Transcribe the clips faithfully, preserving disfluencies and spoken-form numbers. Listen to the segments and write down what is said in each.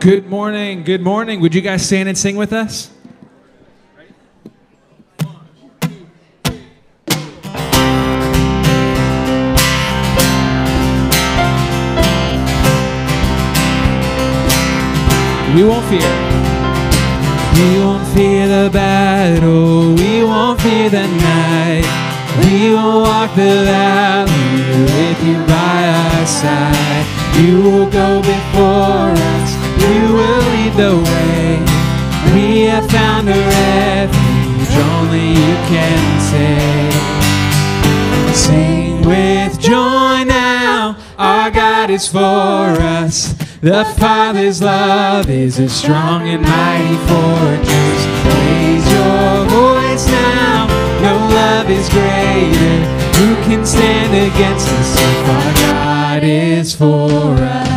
Good morning, good morning. Would you guys stand and sing with us? We won't fear. We won't fear the battle. We won't fear the night. We will walk the valley with you by our side. You will go before us. You will lead the way. We have found a refuge only you can save. Sing with joy now. Our God is for us. The Father's love is a strong and mighty fortress. Raise your voice now. No love is greater. Who can stand against us if our God is for us?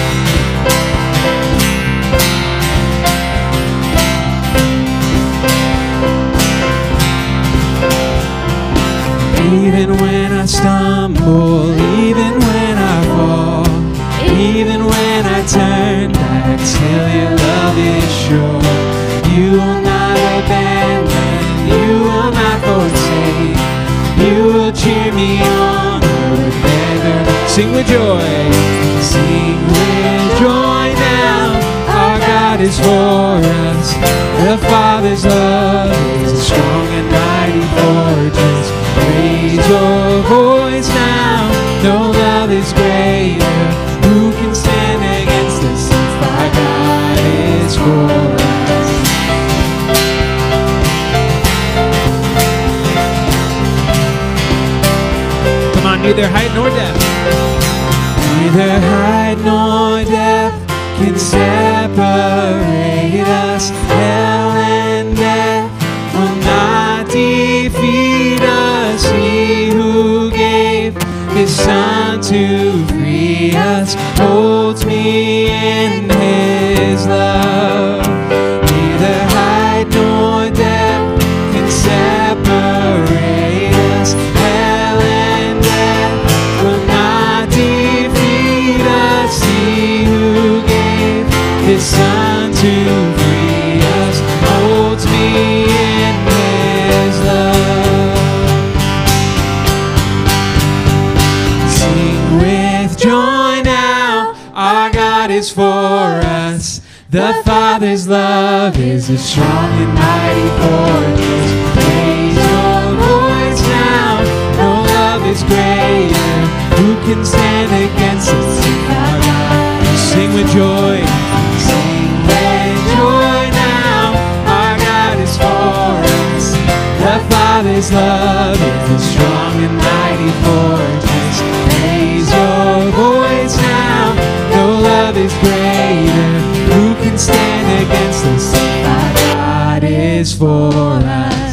Even when I stumble, even when I fall, even when I turn back, still your love is sure. You will not abandon, you will not forsake. You will cheer me on forever. Sing with joy, sing with joy now. Our God is for us. The Father's love is a strong and mighty fortress. Raise your voice now. No love is greater. Who can stand against us if our God is for us? Come on, neither height nor depth. Neither height nor depth can separate us. Hell and death will not defeat us. He who gave His Son to free us holds me in His love. Neither height nor depth can separate us. Hell and death will not defeat us. He who gave His Son to free us holds me in His love. Sing with joy now. Our God is for us. The Father's love is a strong and mighty fortress. Raise your voice now. No love is greater. Who can stand against us if our God? Sing with joy. Sing with joy now. Our God is for us. The Father's love is a strong and mighty fortress. Raise your voice now. No love is greater. Who can stand against us if our God is for us?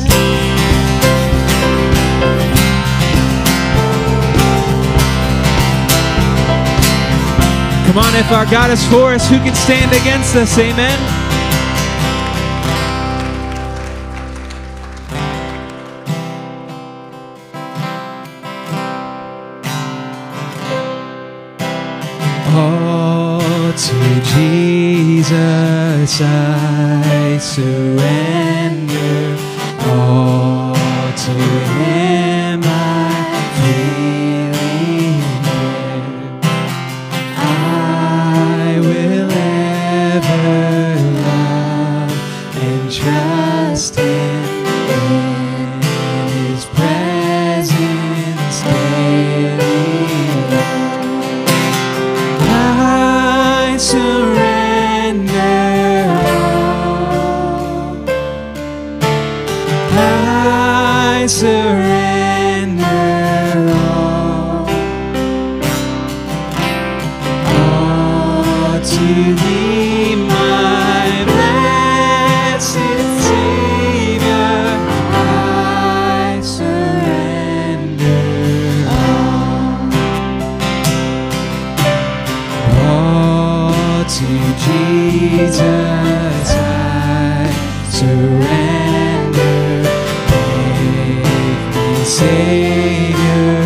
Come on, if our God is for us, who can stand against us? Amen. All to Jesus I surrender. All to Him I freely give. I will ever love and trust Him in His presence daily. I surrender all. I surrender all. All to Thee, my blessed Savior. I surrender all. All to Jesus I surrender. Make me Savior,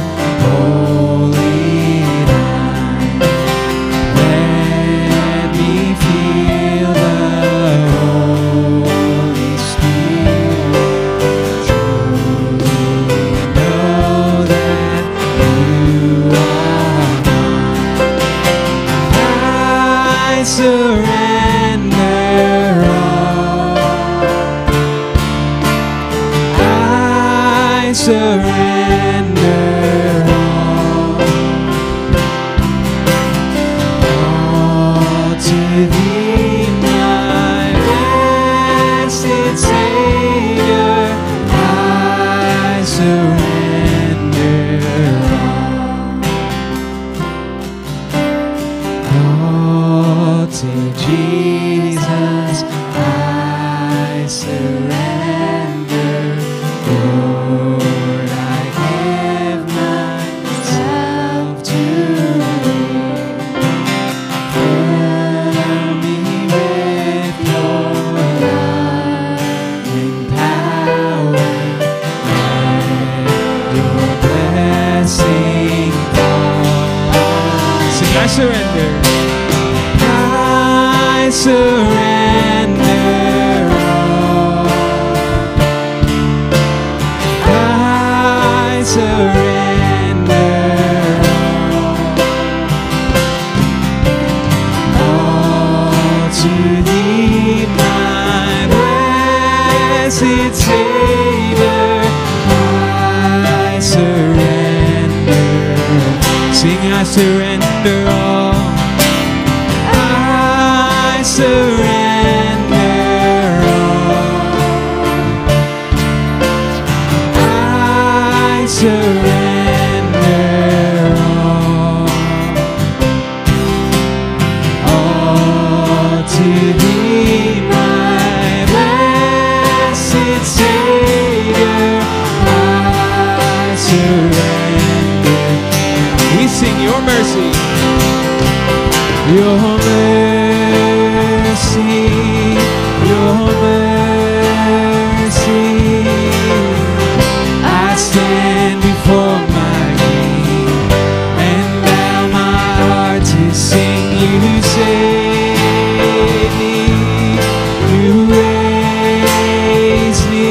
wholly thine. Let me feel surrender all. I surrender all. All to thee, my blessed Savior. I surrender all. All to Jesus I surrender. Lord, I give myself to thee. Fill me with your love and power. Let your blessing fall. Sing, I surrender. I surrender all. I surrender all. All to thee, my blessed Savior. I surrender. Sing, I surrender all. I surrender all. I surrender all. All to thee, my blessed Savior. I surrender. We sing your mercy. Your mercy, your mercy. I stand before my King and bow my heart to sing. You save me, you raise me,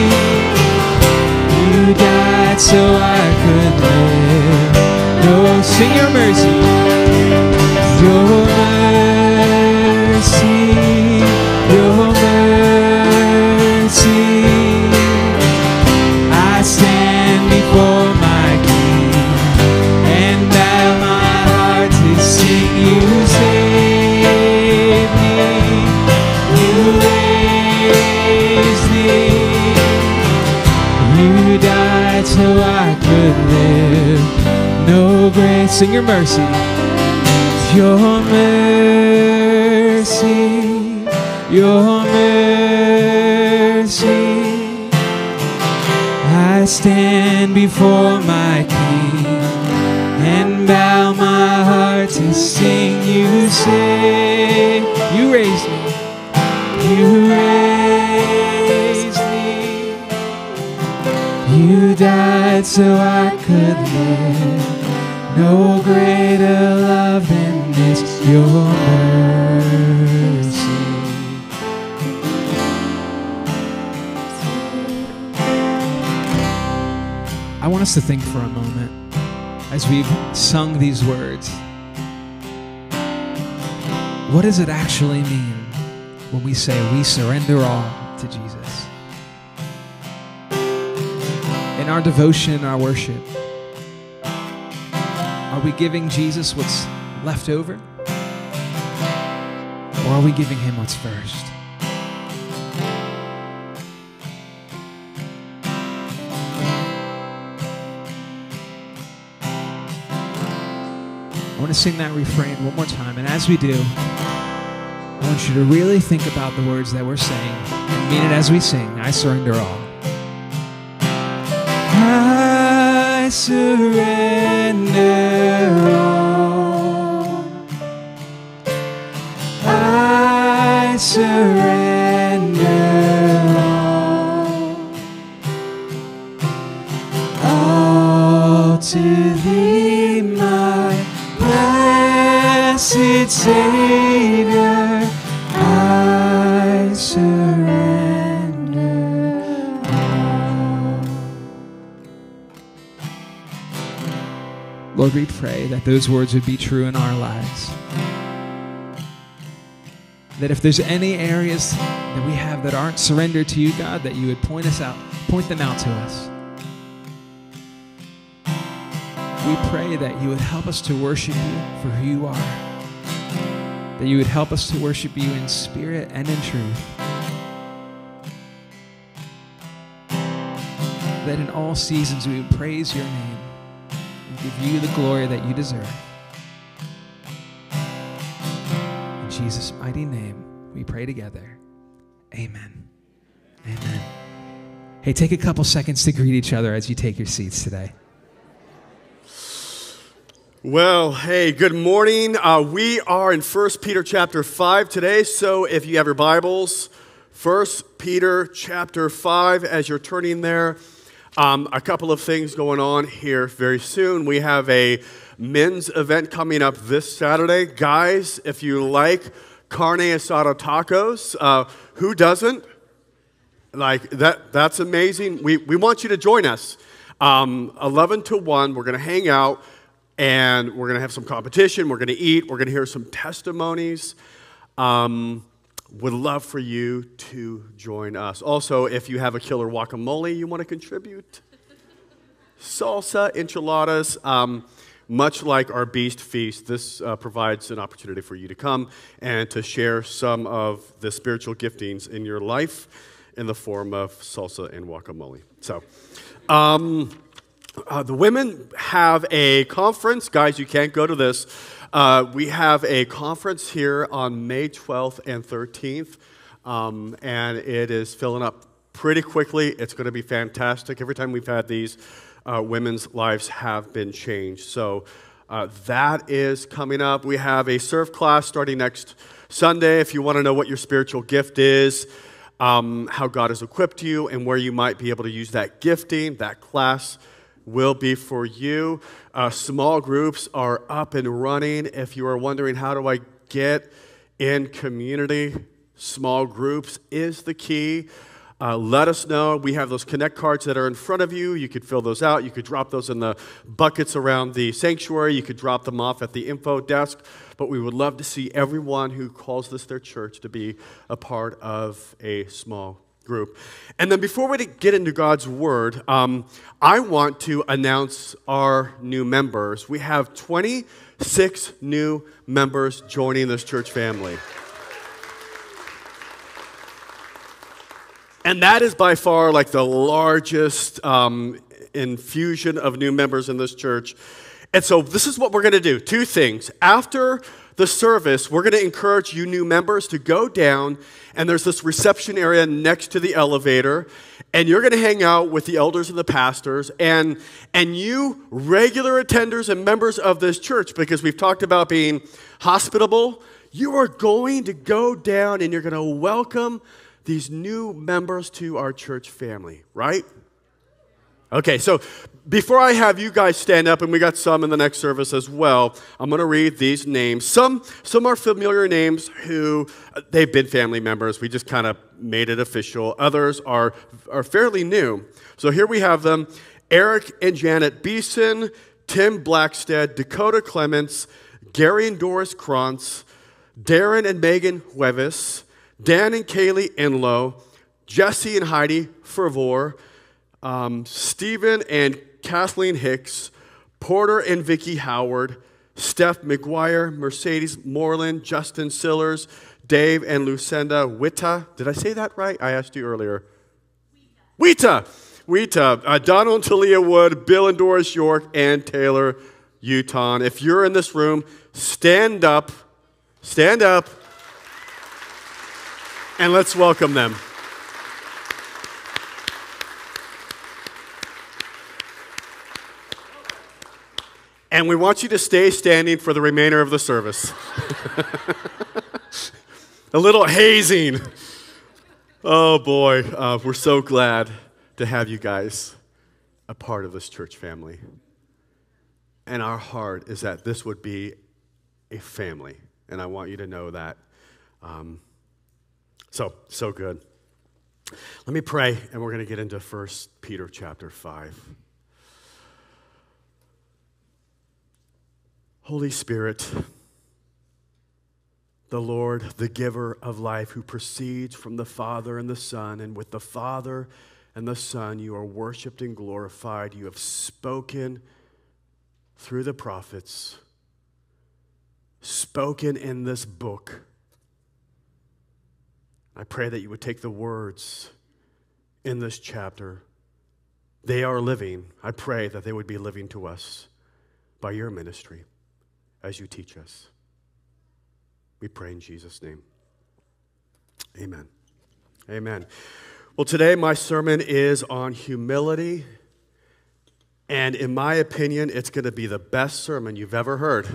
you died so I could live. No, sing your mercy. Your mercy, your mercy. I stand before my King and bow my heart to sing. You save me, you raised me, you died so I could live. No grace, sing your mercy. Your mercy, your mercy. I stand before my King and bow my heart to sing. You say, you raised me, you raised me, you died so I could live. No greater love than this, your mercy. I want us to think for a moment as we've sung these words. What does it actually mean when we say we surrender all to Jesus? In our devotion, our worship, are we giving Jesus what's left over? Or are we giving him what's first? I want to sing that refrain one more time. And as we do, I want you to really think about the words that we're saying and mean it as we sing. I surrender all. I surrender all. I surrender all. All to thee, my blessed Savior, I surrender all. Lord, we pray that those words would be true in our lives. that if there's any areas that we have that aren't surrendered to you, God, that you would point us out, point them out to us. We pray that you would help us to worship you for who you are, that you would help us to worship you in spirit and in truth, that in all seasons we would praise your name and give you the glory that you deserve. In Jesus' mighty name, we pray together. Amen. Amen. Hey, take a couple seconds to greet each other as you take your seats today. Well, hey, good morning. Uh, we are in First Peter chapter five today, so if you have your Bibles, First Peter chapter five, as you're turning there, um, a couple of things going on here very soon. We have a men's event coming up this Saturday. Guys, if you like carne asada tacos, uh, who doesn't? Like, that that's amazing. We, we want you to join us. Um, eleven to one, we're going to hang out. And we're going to have some competition. We're going to eat. We're going to hear some testimonies. Um, would love for you to join us. Also, if you have a killer guacamole you want to contribute, salsa, enchiladas, um, much like our Beast Feast, this uh, provides an opportunity for you to come and to share some of the spiritual giftings in your life in the form of salsa and guacamole. So, um... Uh, the women have a conference. Guys, you can't go to this. Uh, we have a conference here on May twelfth and thirteenth, um, and it is filling up pretty quickly. It's going to be fantastic. Every time we've had these, uh, women's lives have been changed. So uh, that is coming up. We have a surf class starting next Sunday. If you want to know what your spiritual gift is, um, how God has equipped you, and where you might be able to use that gifting, that class will be for you. Uh, small groups are up and running. If you are wondering, how do I get in community? Small groups is the key. Uh, let us know. We have those Connect cards that are in front of you. You could fill those out. You could drop those in the buckets around the sanctuary. You could drop them off at the info desk. But we would love to see everyone who calls this their church to be a part of a small group. And then before we get into God's Word, um, I want to announce our new members. We have twenty-six new members joining this church family. And that is by far like the largest um, infusion of new members in this church. And so this is what we're going to do. Two things. After the service, we're going to encourage you new members to go down, and there's this reception area next to the elevator, and you're going to hang out with the elders and the pastors, and, and you regular attenders and members of this church, because we've talked about being hospitable, you are going to go down and you're going to welcome these new members to our church family, right? Okay, so before I have you guys stand up, and we got some in the next service as well, I'm going to read these names. Some some are familiar names who, they've been family members. We just kind of made it official. Others are, are fairly new. So here we have them. Eric and Janet Beeson, Tim Blackstead, Dakota Clements, Gary and Doris Krantz, Darren and Megan Huevis, Dan and Kaylee Enlow, Jesse and Heidi Fervor, Um, Stephen and Kathleen Hicks, Porter and Vicky Howard, Steph McGuire, Mercedes Moreland, Justin Sillers, Dave and Lucinda Witta. Did I say that right? I asked you earlier. Witta. Witta. Uh, Donald and Talia Wood, Bill and Doris York, and Taylor Uton. If you're in this room, stand up. Stand up. And let's welcome them. And we want you to stay standing for the remainder of the service. A little hazing. Oh boy, uh, we're so glad to have you guys a part of this church family. And our heart is that this would be a family. And I want you to know that. Um, so, so good. Let me pray, and we're going to get into First Peter chapter five. Holy Spirit, the Lord, the giver of life, who proceeds from the Father and the Son, and with the Father and the Son you are worshiped and glorified. You have spoken through the prophets, spoken in this book. I pray that you would take the words in this chapter. They are living. I pray that they would be living to us by your ministry as you teach us. We pray in Jesus' name. Amen. Amen. Well, today my sermon is on humility, and in my opinion, it's going to be the best sermon you've ever heard.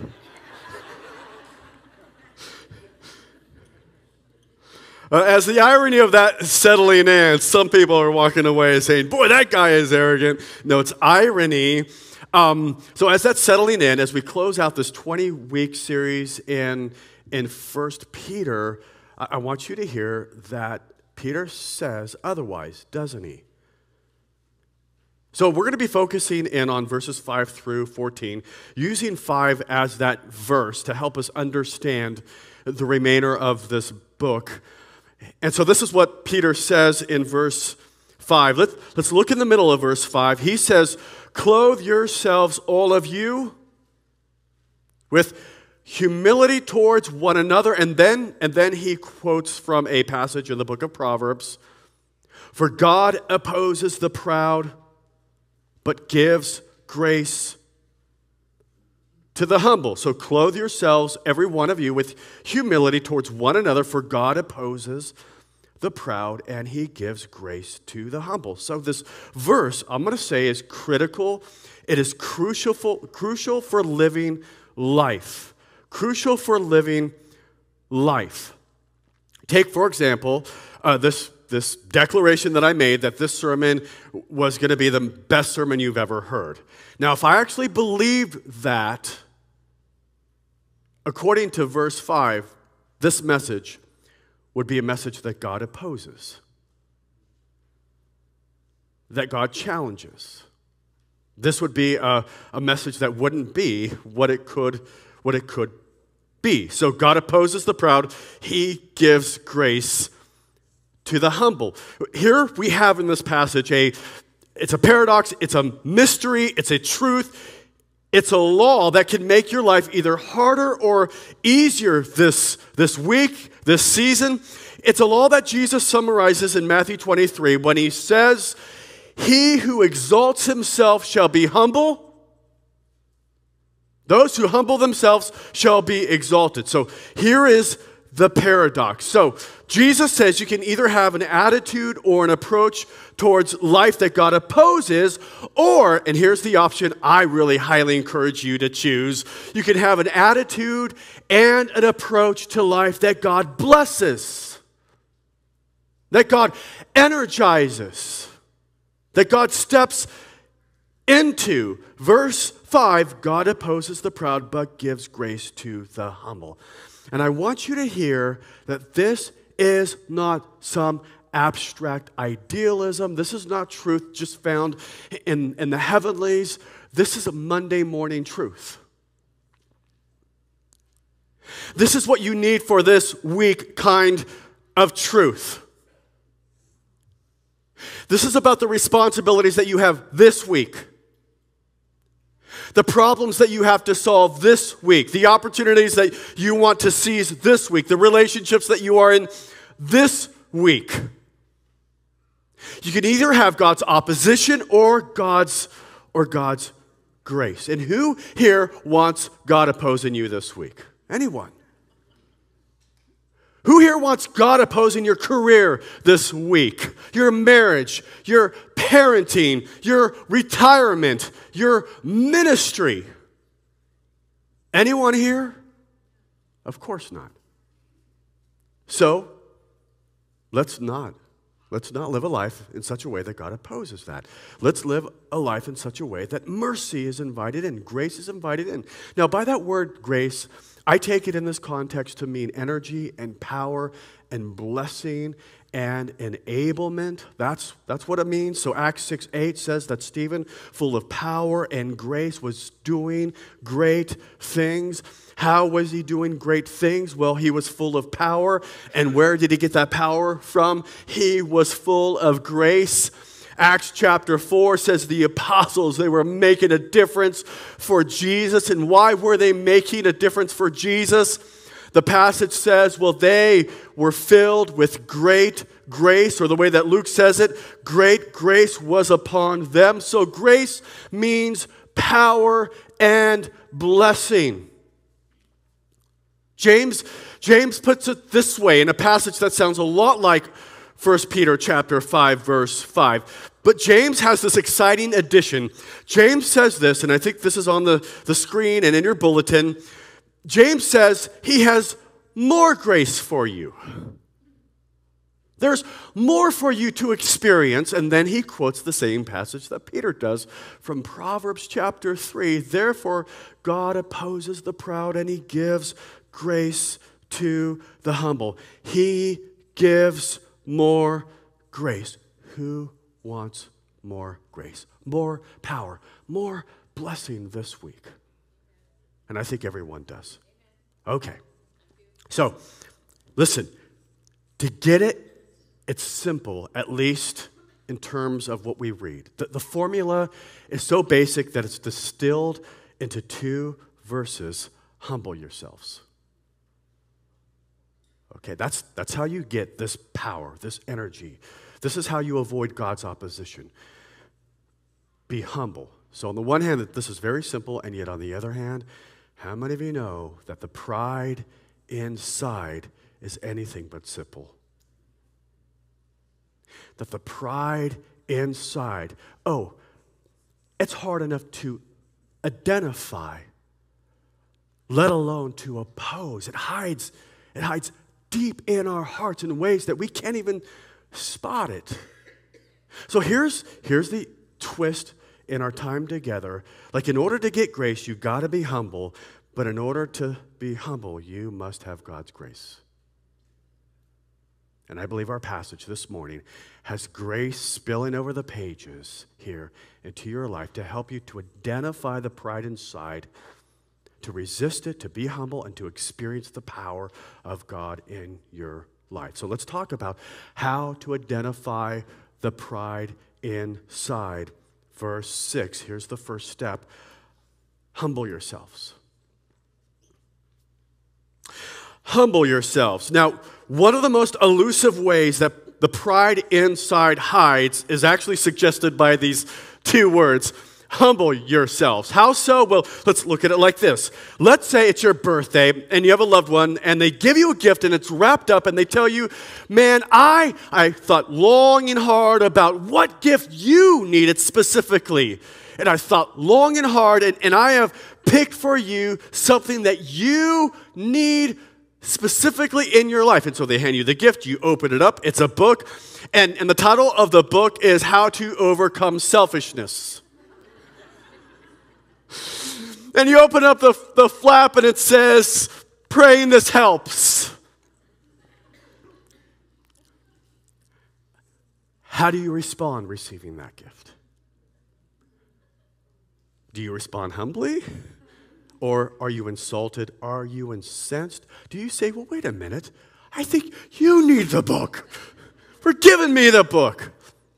Uh, as the irony of that settling in, some people are walking away saying, boy, that guy is arrogant. No, it's irony. Um, so as that's settling in, as we close out this twenty-week series in, in First Peter, I, I want you to hear that Peter says otherwise, doesn't he? So we're going to be focusing in on verses five through fourteen, using five as that verse to help us understand the remainder of this book. And so this is what Peter says in verse five. Let, let's look in the middle of verse five. He says, clothe yourselves, all of you, with humility towards one another. And then, and then he quotes from a passage in the book of Proverbs. For God opposes the proud, but gives grace to the humble. So clothe yourselves, every one of you, with humility towards one another, for God opposes the proud, and he gives grace to the humble. So this verse, I'm going to say, is critical. It is crucial for, crucial for living life. Crucial for living life. Take, for example, uh, this, this declaration that I made that this sermon was going to be the best sermon you've ever heard. Now, if I actually believed that, according to verse five, this message would be a message that God opposes, that God challenges. This would be a, a message that wouldn't be what it could, what it could be. So God opposes the proud. He gives grace to the humble. Here we have in this passage a It's a paradox, it's a mystery, it's a truth, it's a law that can make your life either harder or easier this, this week, this season. It's a law that Jesus summarizes in Matthew twenty-three when he says, he who exalts himself shall be humble. Those who humble themselves shall be exalted. So here is the paradox. So Jesus says you can either have an attitude or an approach towards life that God opposes, or, and here's the option I really highly encourage you to choose, you can have an attitude and an approach to life that God blesses, that God energizes, that God steps into. Verse five, God opposes the proud but gives grace to the humble. And I want you to hear that this is not some abstract idealism. This is not truth just found in, in the heavenlies. This is a Monday morning truth. This is what you need for this week kind of truth. This is about the responsibilities that you have this week. The problems that you have to solve this week, the opportunities that you want to seize this week, the relationships that you are in this week. You can either have God's opposition or God's or God's grace. And who here wants God opposing you this week? Anyone? Who here wants God opposing your career this week? Your marriage, your parenting, your retirement, your ministry? Anyone here? Of course not. So, let's not. Let's not live a life in such a way that God opposes that. Let's live a life in such a way that mercy is invited in, grace is invited in. Now, by that word grace, I take it in this context to mean energy and power and blessing and enablement. That's, that's what it means. So Acts six eight says that Stephen, full of power and grace, was doing great things. How was he doing great things? Well, he was full of power. And where did he get that power from? He was full of grace. Acts chapter four says the apostles, they were making a difference for Jesus. And why were they making a difference for Jesus? The passage says, well, they were filled with great grace, or the way that Luke says it, great grace was upon them. So grace means power and blessing. James, James puts it this way in a passage that sounds a lot like First Peter chapter five, verse five. But James has this exciting addition. James says this, and I think this is on the, the screen and in your bulletin. James says he has more grace for you. There's more for you to experience. And then he quotes the same passage that Peter does from Proverbs chapter three. Therefore, God opposes the proud and he gives grace to the humble. He gives more grace. Who wants more grace, more power, more blessing this week? And I think everyone does. Okay. So, listen, to get it, it's simple, at least in terms of what we read. The, the formula is so basic that it's distilled into two verses. Humble yourselves. Okay, that's, that's how you get this power, this energy. This is how you avoid God's opposition. Be humble. So on the one hand, this is very simple, and yet on the other hand, how many of you know that the pride inside is anything but simple? That the pride inside, oh, it's hard enough to identify, let alone to oppose. It hides, it hides deep in our hearts in ways that we can't even spot it. So here's, here's the twist in our time together. Like, in order to get grace, you got to be humble. But in order to be humble, you must have God's grace. And I believe our passage this morning has grace spilling over the pages here into your life to help you to identify the pride inside, to resist it, to be humble, and to experience the power of God in your life. So let's talk about how to identify the pride inside. Verse six, here's the first step. Humble yourselves. Humble yourselves. Now, one of the most elusive ways that the pride inside hides is actually suggested by these two words. Humble yourselves. How so? Well, let's look at it like this. Let's say it's your birthday and you have a loved one and they give you a gift and it's wrapped up and they tell you, man, I, I thought long and hard about what gift you needed specifically. And I thought long and hard and, and I have picked for you something that you need specifically in your life. And so they hand you the gift, you open it up, it's a book, and, and the title of the book is How to Overcome Selfishness. And you open up the, the flap and it says, praying this helps. How do you respond receiving that gift? Do you respond humbly? Or are you insulted? Are you incensed? Do you say, well, wait a minute. I think you need the book. For giving me the book.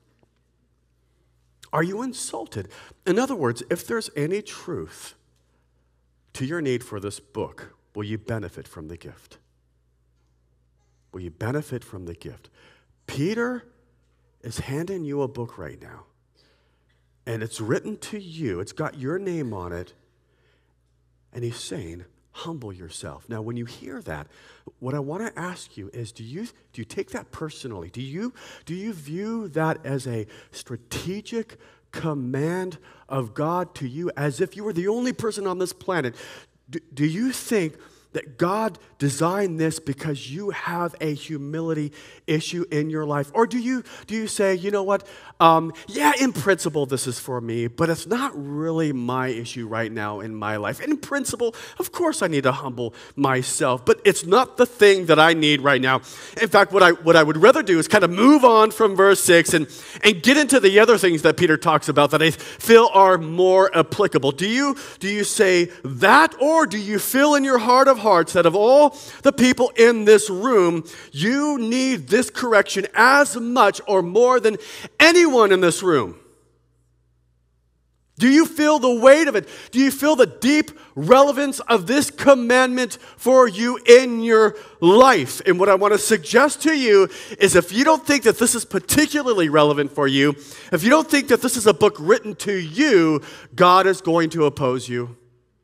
Are you insulted? In other words, if there's any truth to your need for this book, will you benefit from the gift? Will you benefit from the gift? Peter is handing you a book right now. And it's written to you. It's got your name on it. And he's saying, humble yourself. Now, when you hear that, what I want to ask you is, do you, do you take that personally? Do you, do you view that as a strategic command of God to you, as if you were the only person on this planet? Do, do you think That God designed this because you have a humility issue in your life? Or do you, do you say, you know what, um, yeah, in principle this is for me, but it's not really my issue right now in my life. In principle, of course I need to humble myself, but it's not the thing that I need right now. In fact, what I, what I would rather do is kind of move on from verse six and, and get into the other things that Peter talks about that I feel are more applicable. Do you, do you say that, or do you feel in your heart of hearts that of all the people in this room, you need this correction as much or more than anyone in this room? Do you feel the weight of it? Do you feel the deep relevance of this commandment for you in your life? And what I want to suggest to you is, if you don't think that this is particularly relevant for you, if you don't think that this is a book written to you, God is going to oppose you.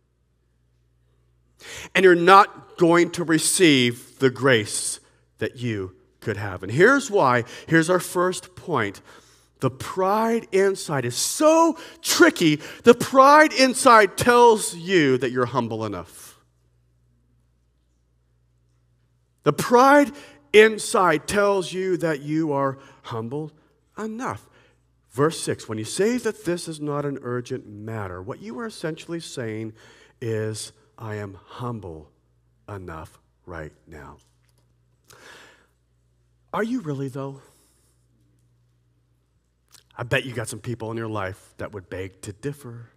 And you're not going to receive the grace that you could have. And here's why. Here's our first point. The pride inside is so tricky. The pride inside tells you that you're humble enough. The pride inside tells you that you are humble enough. Verse six, when you say that this is not an urgent matter, what you are essentially saying is, I am humble enough right now. Are you really, though? I bet you got some people in your life that would beg to differ.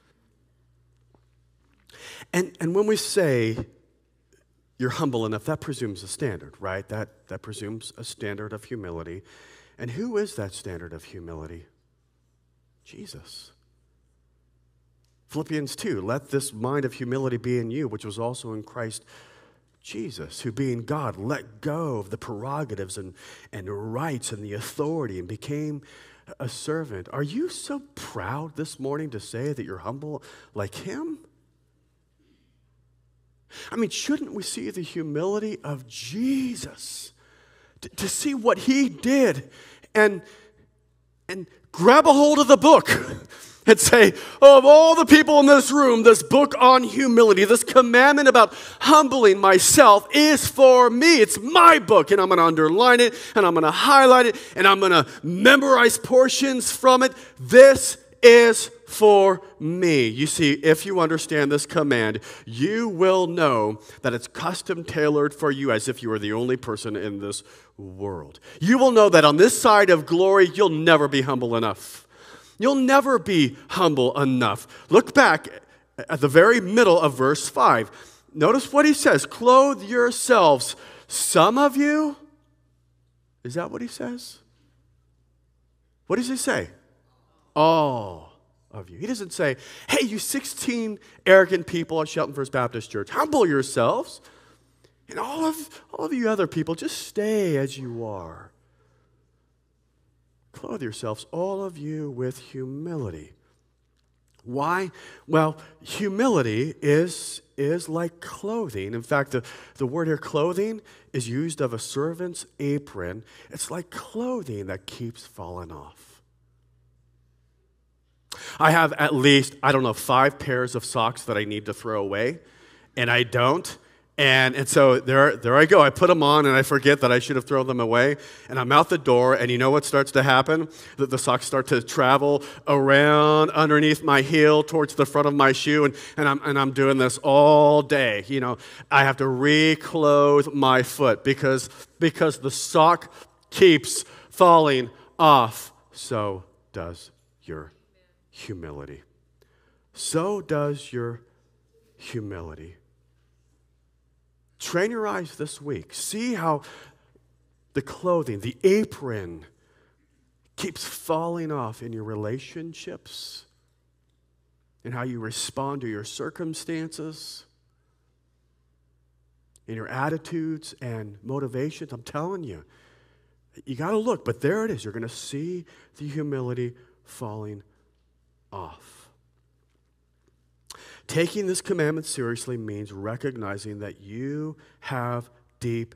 And, and when we say you're humble enough, that presumes a standard, right? That, that presumes a standard of humility. And who is that standard of humility? Jesus. Philippians two, let this mind of humility be in you, which was also in Christ Jesus, who being God, let go of the prerogatives and, and rights and the authority and became a servant. Are you so proud this morning to say that you're humble like him? I mean, shouldn't we see the humility of Jesus? To, to see what he did and, and grab a hold of the book and say, oh, of all the people in this room, this book on humility, this commandment about humbling myself is for me. It's my book, and I'm going to underline it, and I'm going to highlight it, and I'm going to memorize portions from it. This is for me. You see, if you understand this command, you will know that it's custom tailored for you as if you were the only person in this world. You will know that on this side of glory, you'll never be humble enough. You'll never be humble enough. Look back at the very middle of verse five. Notice what he says. Clothe yourselves. Some of you, is that what he says? What does he say? All of you. He doesn't say, hey, you sixteen arrogant people at Shelton First Baptist Church, humble yourselves. And all of, all of you other people, just stay as you are. Clothe yourselves, all of you, with humility. Why? Well, humility is, is like clothing. In fact, the, the word here, clothing, is used of a servant's apron. It's like clothing that keeps falling off. I have at least, I don't know, five pairs of socks that I need to throw away, and I don't. And, and so there, there I go. I put them on, and I forget that I should have thrown them away. And I'm out the door, and you know what starts to happen? The, the socks start to travel around underneath my heel towards the front of my shoe, and, and, I'm, and I'm doing this all day. You know, I have to reclothe my foot because, because the sock keeps falling off. So does your humility. So does your humility. Train your eyes this week. See how the clothing, the apron, keeps falling off in your relationships and how you respond to your circumstances, in your attitudes and motivations. I'm telling you, you got to look, but there it is. You're going to see the humility falling off. Taking this commandment seriously means recognizing that you have deep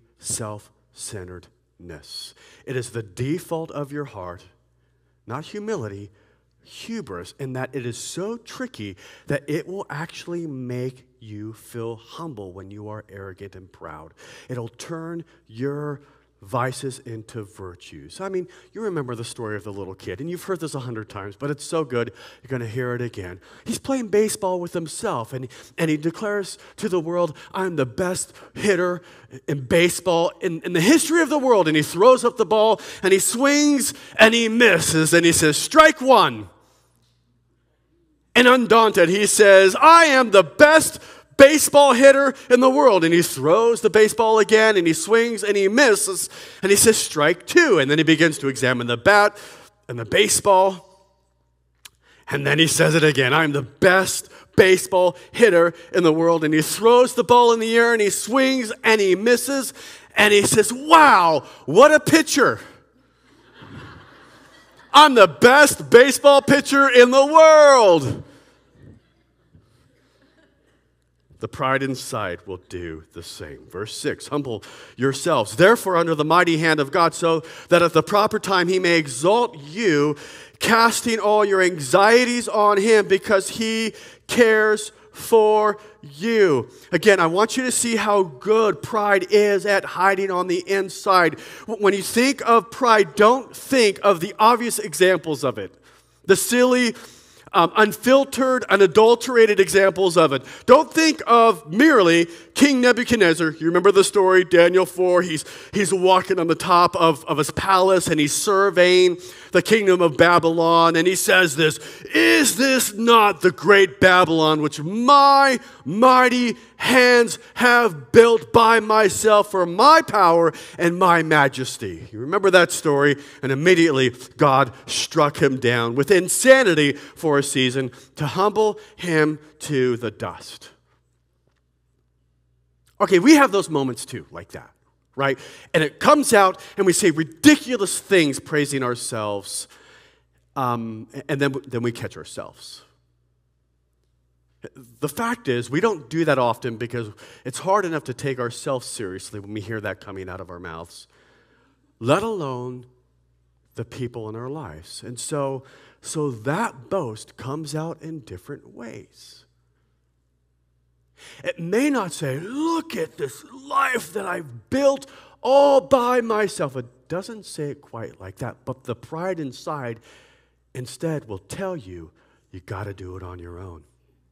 self-centeredness. It is the default of your heart, not humility, hubris in that it is so tricky that it will actually make you feel humble when you are arrogant and proud. It'll turn your vices into virtues. I mean, you remember the story of the little kid, and you've heard this a hundred times, but it's so good, you're going to hear it again. He's playing baseball with himself, and, and he declares to the world, I'm the best hitter in baseball in, in the history of the world, and he throws up the ball, and he swings, and he misses, and he says, strike one. And undaunted, he says, I am the best baseball hitter in the world. And he throws the baseball again, and he swings, and he misses, and he says, strike two. And then he begins to examine the bat and the baseball. And then he says it again, I'm the best baseball hitter in the world. And he throws the ball in the air, and he swings, and he misses. And he says, wow, what a pitcher. I'm the best baseball pitcher in the world. The pride inside will do the same. Verse six, humble yourselves, therefore, under the mighty hand of God, so that at the proper time he may exalt you, casting all your anxieties on him because he cares for you. Again, I want you to see how good pride is at hiding on the inside. When you think of pride, don't think of the obvious examples of it. The silly, um, unfiltered, unadulterated examples of it. Don't think of merely King Nebuchadnezzar. You remember the story, Daniel four, he's, he's walking on the top of, of his palace and he's surveying the kingdom of Babylon, and he says this, is this not the great Babylon which my mighty hands have built by myself for my power and my majesty? You remember that story? And immediately God struck him down with insanity for a season to humble him to the dust. Okay, we have those moments too, like that. Right? And it comes out and we say ridiculous things praising ourselves, um, and then, then we catch ourselves. The fact is, we don't do that often because it's hard enough to take ourselves seriously when we hear that coming out of our mouths, let alone the people in our lives. And so, so that boast comes out in different ways. It may not say, look at this life that I've built all by myself. It doesn't say it quite like that. But the pride inside instead will tell you, you got to do it on your own.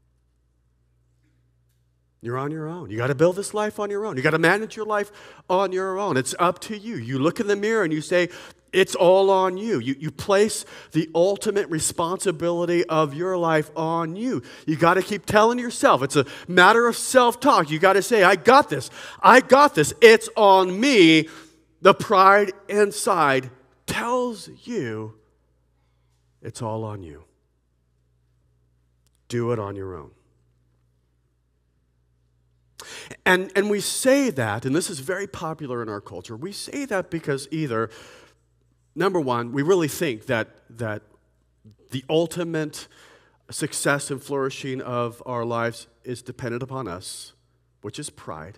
You're on your own. You got to build this life on your own. You got to manage your life on your own. It's up to you. You look in the mirror and you say, it's all on you. You, you place the ultimate responsibility of your life on you. You got to keep telling yourself. It's a matter of self-talk. You got to say, I got this. I got this. It's on me. The pride inside tells you it's all on you. Do it on your own. And, and we say that, and this is very popular in our culture, we say that because either, number one, we really think that, that the ultimate success and flourishing of our lives is dependent upon us, which is pride.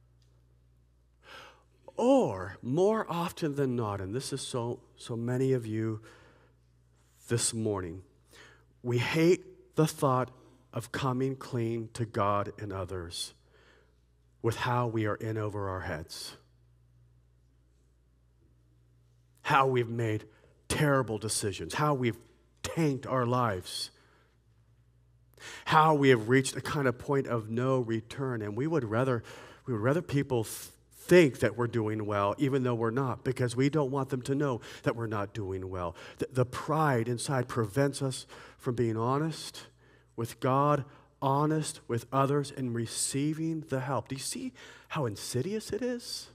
Or, more often than not, and this is so, so many of you this morning, we hate the thought of coming clean to God and others with how we are in over our heads. How we've made terrible decisions, how we've tanked our lives, how we have reached a kind of point of no return, and we would rather, we would rather people th- think that we're doing well, even though we're not, because we don't want them to know that we're not doing well. The, the pride inside prevents us from being honest with God, honest with others, and receiving the help. Do you see how insidious it is?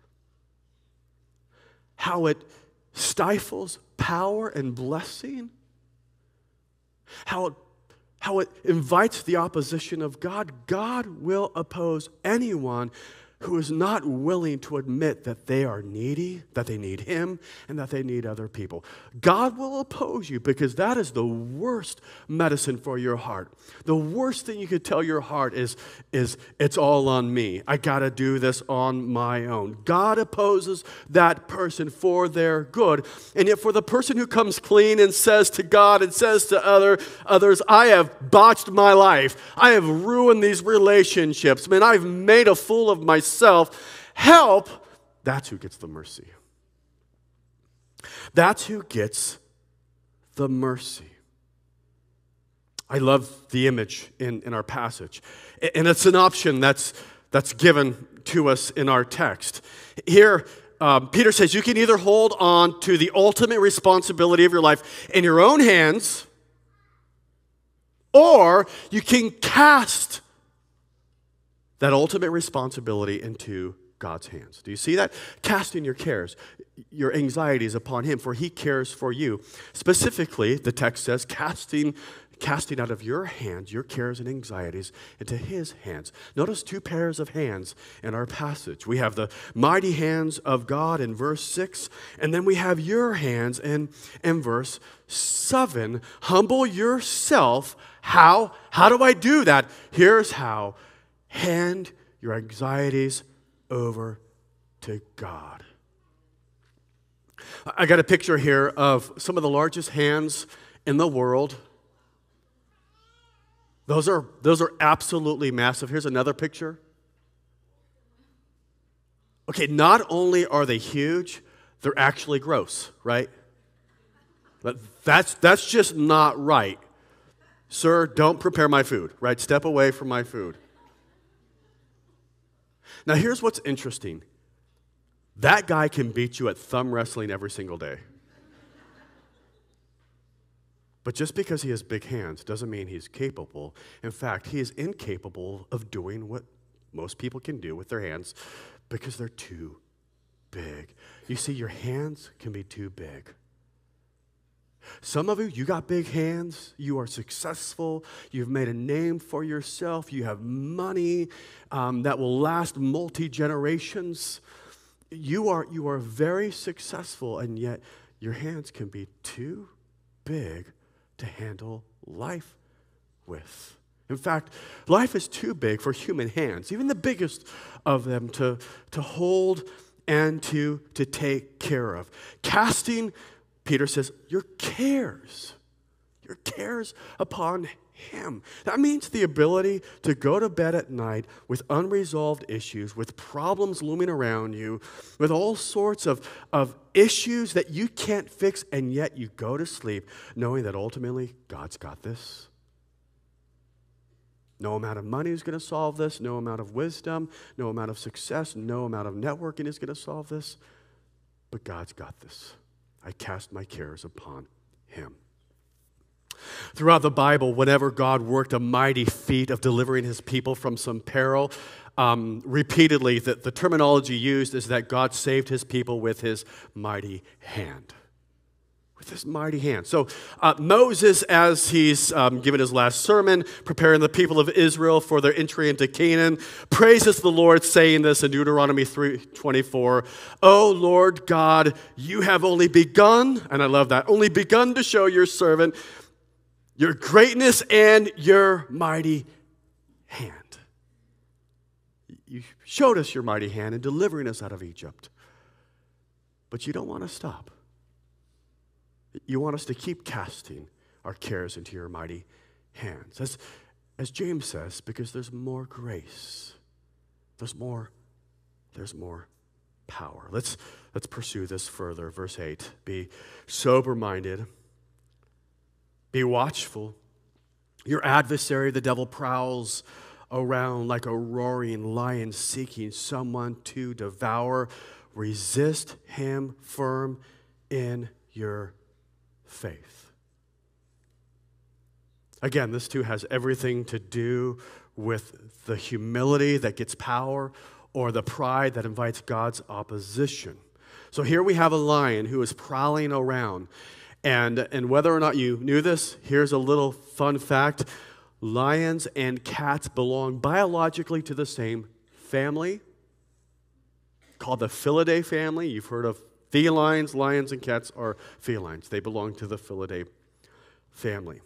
How it stifles power and blessing? How it, how it invites the opposition of God? God will oppose anyone who is not willing to admit that they are needy, that they need him, and that they need other people. God will oppose you because that is the worst medicine for your heart. The worst thing you could tell your heart is, is it's all on me. I got to do this on my own. God opposes that person for their good. And yet for the person who comes clean and says to God and says to other others, I have botched my life. I have ruined these relationships. Man, I've made a fool of myself. Self, help, that's who gets the mercy. That's who gets the mercy. I love the image in, in our passage. And it's an option that's, that's given to us in our text. Here, um, Peter says you can either hold on to the ultimate responsibility of your life in your own hands, or you can cast that ultimate responsibility into God's hands. Do you see that? Casting your cares, your anxieties upon him, for he cares for you. Specifically, the text says, casting, casting out of your hands your cares and anxieties into his hands. Notice two pairs of hands in our passage. We have the mighty hands of God in verse six, and then we have your hands in, in verse seven. Humble yourself. How? How do I do that? Here's how. Hand your anxieties over to God. I got a picture here of some of the largest hands in the world. Those are, those are absolutely massive. Here's another picture. Okay, not only are they huge, they're actually gross, right? But that's, that's just not right. Sir, don't prepare my food, right? Step away from my food. Now, here's what's interesting. That guy can beat you at thumb wrestling every single day. But just because he has big hands doesn't mean he's capable. In fact, he is incapable of doing what most people can do with their hands because they're too big. You see, your hands can be too big. Some of you, you got big hands, you are successful, you've made a name for yourself, you have money um, that will last multi-generations. You are, you are very successful, and yet your hands can be too big to handle life with. In fact, life is too big for human hands, even the biggest of them, to, to hold and to, to take care of. Casting, Peter says, your cares, your cares upon him. That means the ability to go to bed at night with unresolved issues, with problems looming around you, with all sorts of, of issues that you can't fix, and yet you go to sleep knowing that ultimately God's got this. No amount of money is going to solve this. No amount of wisdom, no amount of success, no amount of networking is going to solve this. But God's got this. I cast my cares upon him. Throughout the Bible, whenever God worked a mighty feat of delivering his people from some peril, um, repeatedly the, the terminology used is that God saved his people with his mighty hand. With his mighty hand. So uh, Moses, as he's um, given his last sermon, preparing the people of Israel for their entry into Canaan, praises the Lord, saying this in Deuteronomy three twenty-four, "O Lord God, you have only begun," and I love that, "only begun to show your servant your greatness and your mighty hand." You showed us your mighty hand in delivering us out of Egypt, but you don't want to stop. You want us to keep casting our cares into your mighty hands. As, as James says, because there's more grace. There's more, there's more power. Let's, let's pursue this further. Verse eight, be sober-minded. Be watchful. Your adversary, the devil, prowls around like a roaring lion seeking someone to devour. Resist him firm in your faith. Again, this too has everything to do with the humility that gets power or the pride that invites God's opposition. So here we have a lion who is prowling around. And, and whether or not you knew this, here's a little fun fact. Lions and cats belong biologically to the same family, called the Felidae family. You've heard of felines, lions, and cats are felines. They belong to the Felidae family.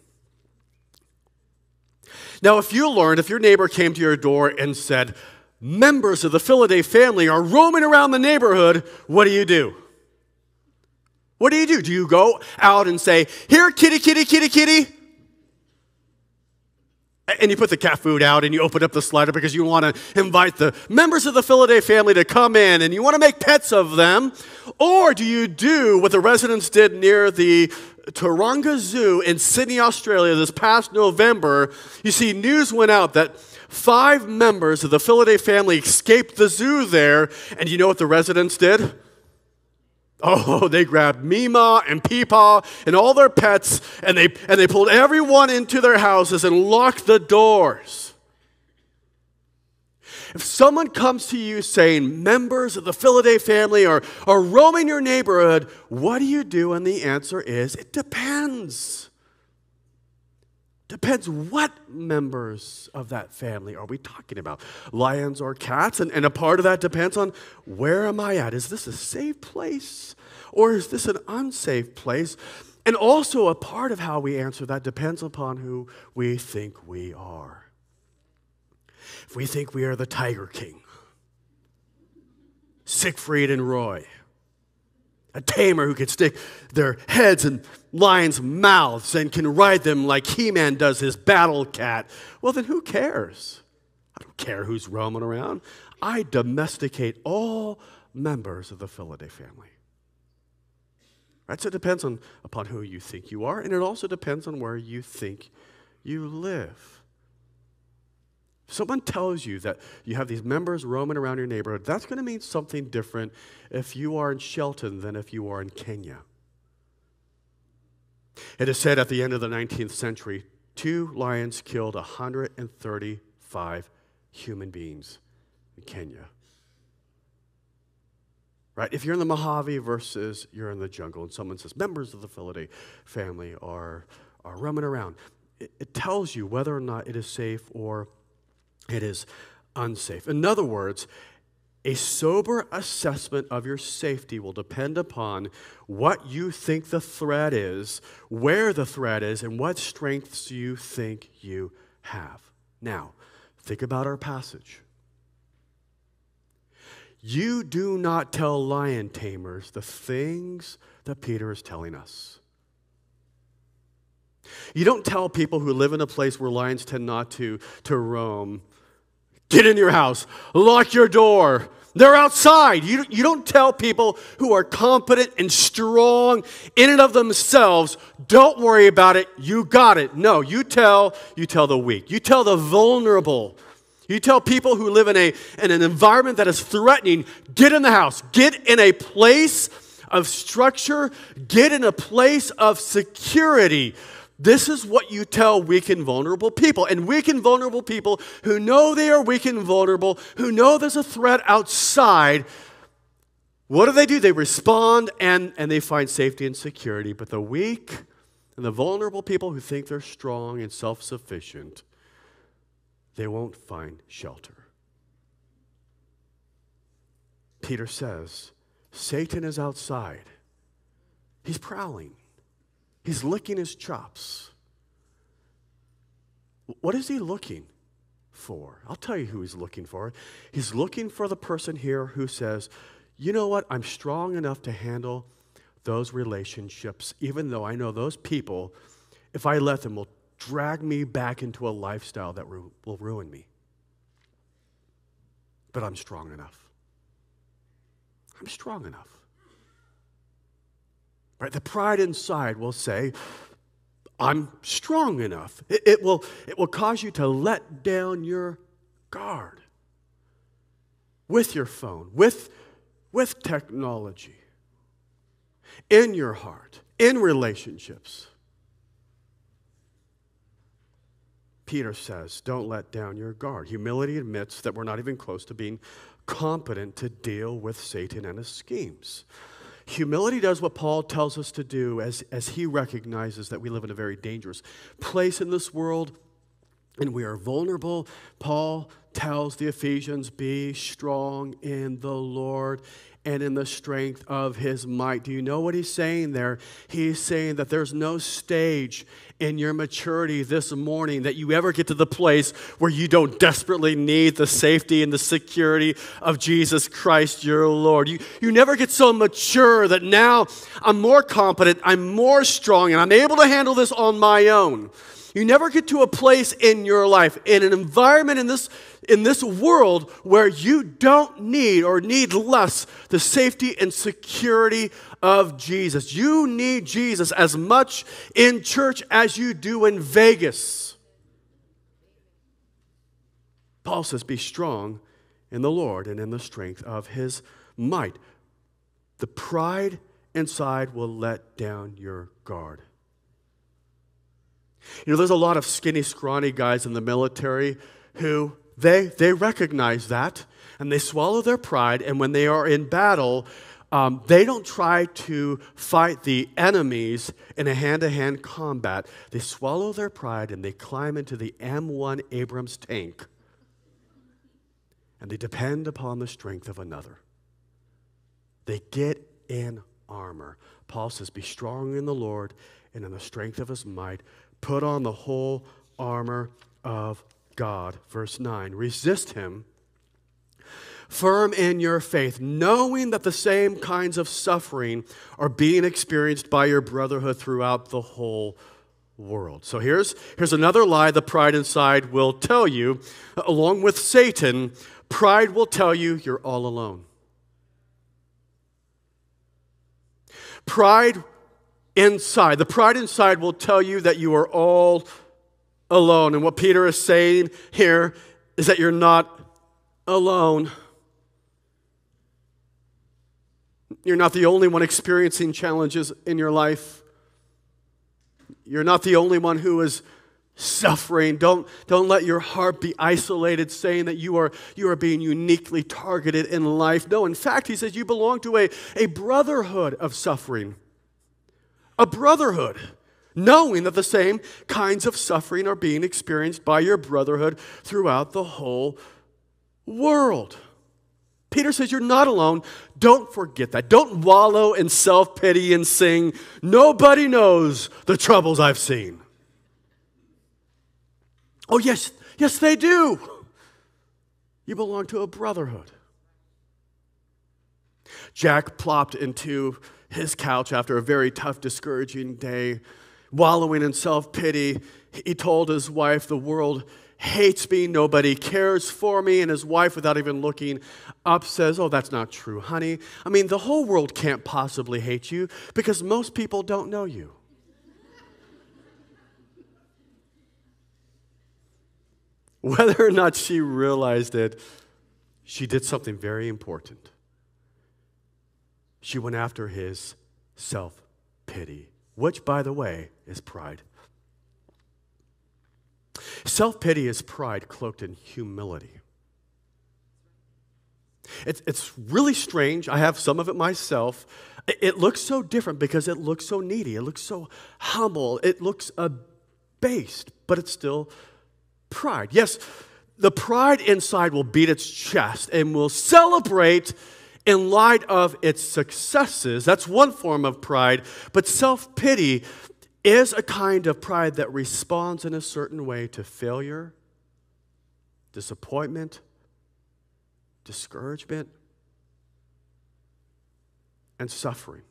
Now, if you learned, if your neighbor came to your door and said, members of the Felidae family are roaming around the neighborhood, what do you do? What do you do? Do you go out and say, here, kitty, kitty, kitty, kitty? And you put the cat food out and you open up the slider because you want to invite the members of the Felidae family to come in and you want to make pets of them? Or do you do what the residents did near the Taronga Zoo in Sydney, Australia this past November? You see, news went out that five members of the Felidae family escaped the zoo there, and you know what the residents did? Oh, they grabbed Mima and Peepaw and all their pets, and they and they pulled everyone into their houses and locked the doors. If someone comes to you saying members of the Felidae family are, are roaming your neighborhood, what do you do? And the answer is, it depends. Depends what members of that family are we talking about, lions or cats? And, and a part of that depends on, where am I at? Is this a safe place or is this an unsafe place? And also a part of how we answer that depends upon who we think we are. If we think we are the Tiger King, Siegfried and Roy, a tamer who can stick their heads in lions' mouths and can ride them like He-Man does his battle cat, well, then who cares? I don't care who's roaming around. I domesticate all members of the Felidae family. Right? So it depends on upon who you think you are, and it also depends on where you think you live. If someone tells you that you have these members roaming around your neighborhood, that's going to mean something different if you are in Shelton than if you are in Kenya. It is said at the end of the nineteenth century, two lions killed one hundred thirty-five human beings in Kenya. Right? If you're in the Mojave versus you're in the jungle and someone says members of the Felidae family are, are roaming around, it, it tells you whether or not it is safe or it is unsafe. In other words, a sober assessment of your safety will depend upon what you think the threat is, where the threat is, and what strengths you think you have. Now, think about our passage. You do not tell lion tamers the things that Peter is telling us. You don't tell people who live in a place where lions tend not to, to roam, get in your house, lock your door. They're outside. You, you don't tell people who are competent and strong in and of themselves, don't worry about it, you got it. No, you tell, you tell the weak. You tell the vulnerable. You tell people who live in, a, in an environment that is threatening, get in the house. Get in a place of structure. Get in a place of security. This is what you tell weak and vulnerable people. And weak and vulnerable people who know they are weak and vulnerable, who know there's a threat outside, what do they do? They respond and, and they find safety and security. But the weak and the vulnerable people who think they're strong and self-sufficient, they won't find shelter. Peter says, Satan is outside. He's prowling. He's licking his chops. What is he looking for? I'll tell you who he's looking for. He's looking for the person here who says, you know what, I'm strong enough to handle those relationships, even though I know those people, if I let them, will drag me back into a lifestyle that ru- will ruin me. But I'm strong enough. I'm strong enough. Right? The pride inside will say, I'm strong enough. It, it will, it will cause you to let down your guard with your phone, with, with technology, in your heart, in relationships. Peter says, don't let down your guard. Humility admits that we're not even close to being competent to deal with Satan and his schemes. Humility does what Paul tells us to do as, as he recognizes that we live in a very dangerous place in this world and we are vulnerable. Paul tells the Ephesians, be strong in the Lord and in the strength of his might. Do you know what he's saying there? He's saying that there's no stage in your maturity this morning that you ever get to the place where you don't desperately need the safety and the security of Jesus Christ, your Lord. You, you never get so mature that now I'm more competent, I'm more strong, and I'm able to handle this on my own. You never get to a place in your life, in an environment in this, in this world where you don't need or need less the safety and security of Jesus. You need Jesus as much in church as you do in Vegas. Paul says, be strong in the Lord and in the strength of his might. The pride inside will let down your guard. You know, there's a lot of skinny, scrawny guys in the military who they they recognize that, and they swallow their pride, and when they are in battle, um, they don't try to fight the enemies in a hand-to-hand combat. They swallow their pride, and they climb into the M one Abrams tank, and they depend upon the strength of another. They get in armor. Paul says, be strong in the Lord and in the strength of his might. Put on the whole armor of God. Verse nine, resist him, firm in your faith, knowing that the same kinds of suffering are being experienced by your brotherhood throughout the whole world. So here's, here's another lie the pride inside will tell you. Along with Satan, pride will tell you you're all alone. Pride inside. The pride inside will tell you that you are all alone. And what Peter is saying here is that you're not alone. You're not the only one experiencing challenges in your life. You're not the only one who is suffering. Don't, don't let your heart be isolated, saying that you are, you are being uniquely targeted in life. No, in fact, he says you belong to a, a brotherhood of suffering. A brotherhood, knowing that the same kinds of suffering are being experienced by your brotherhood throughout the whole world. Peter says you're not alone. Don't forget that. Don't wallow in self-pity and sing, nobody knows the troubles I've seen. Oh, yes, yes, they do. You belong to a brotherhood. Jack plopped into his couch after a very tough, discouraging day, wallowing in self-pity. He told his wife, the world hates me, nobody cares for me, and his wife, without even looking up, says, oh, that's not true, honey. I mean, the whole world can't possibly hate you because most people don't know you. Whether or not she realized it, she did something very important. She went after his self-pity, which, by the way, is pride. Self-pity is pride cloaked in humility. It's, it's really strange. I have some of it myself. It, it looks so different because it looks so needy. It looks so humble. It looks abased, but it's still pride. Yes, the pride inside will beat its chest and will celebrate in light of its successes. That's one form of pride. But self-pity is a kind of pride that responds in a certain way to failure, disappointment, discouragement, and suffering.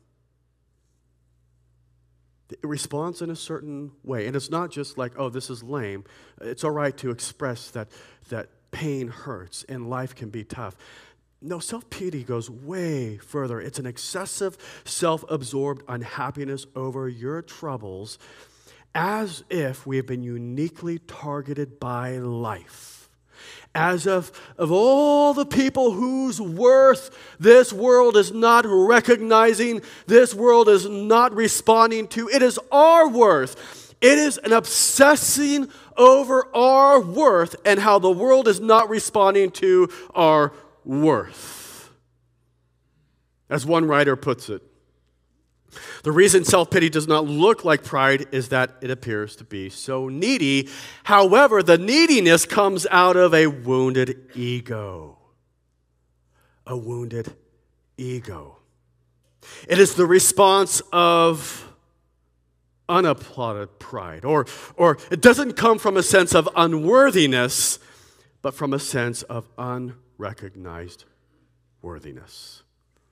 It responds in a certain way. And it's not just like, oh, this is lame. It's all right to express that, that pain hurts and life can be tough. No, self-pity goes way further. It's an excessive, self-absorbed unhappiness over your troubles, as if we have been uniquely targeted by life. As if of all the people whose worth this world is not recognizing, this world is not responding to, it is our worth. It is an obsessing over our worth and how the world is not responding to our worth. As one writer puts it, The reason self-pity does not look like pride is that it appears to be so needy. However, the neediness comes out of a wounded ego. A wounded ego. It is the response of unapplauded pride, or, or it doesn't come from a sense of unworthiness, but from a sense of unrecognized worthiness.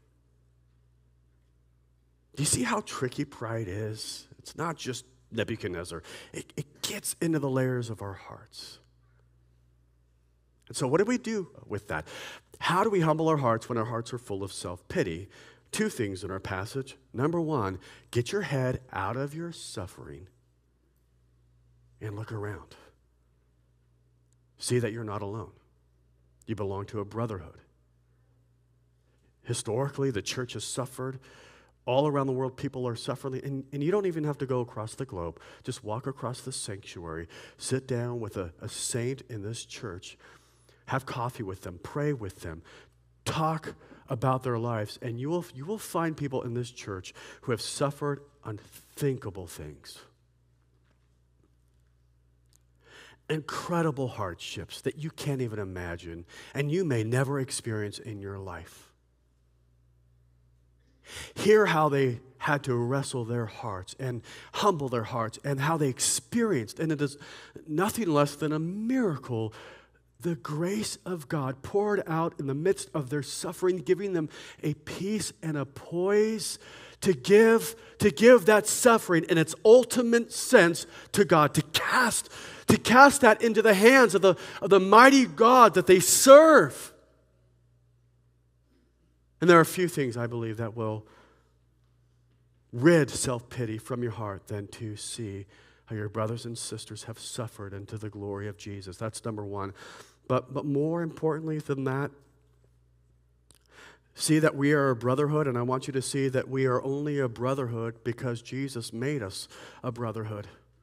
Do you see how tricky pride is? It's not just Nebuchadnezzar. It, it gets into the layers of our hearts. And so what do we do with that? How do we humble our hearts when our hearts are full of self-pity? Two things in our passage. Number one, get your head out of your suffering and look around. See that you're not alone. You belong to a brotherhood. Historically, the church has suffered. All around the world, people are suffering. And, and you don't even have to go across the globe. Just walk across the sanctuary. Sit down with a, a saint in this church. Have coffee with them. Pray with them. Talk about their lives, and you will, you will find people in this church who have suffered unthinkable things. Incredible hardships that you can't even imagine, and you may never experience in your life. Hear how they had to wrestle their hearts and humble their hearts, and how they experienced, and it is nothing less than a miracle, the grace of God poured out in the midst of their suffering, giving them a peace and a poise to give, to give that suffering in its ultimate sense to God, to cast, to cast that into the hands of the, of the mighty God that they serve. And there are a few things, I believe, that will rid self-pity from your heart than to see how your brothers and sisters have suffered unto the glory of Jesus. That's number one. But, but more importantly than that, see that we are a brotherhood, and I want you to see that we are only a brotherhood because Jesus made us a brotherhood.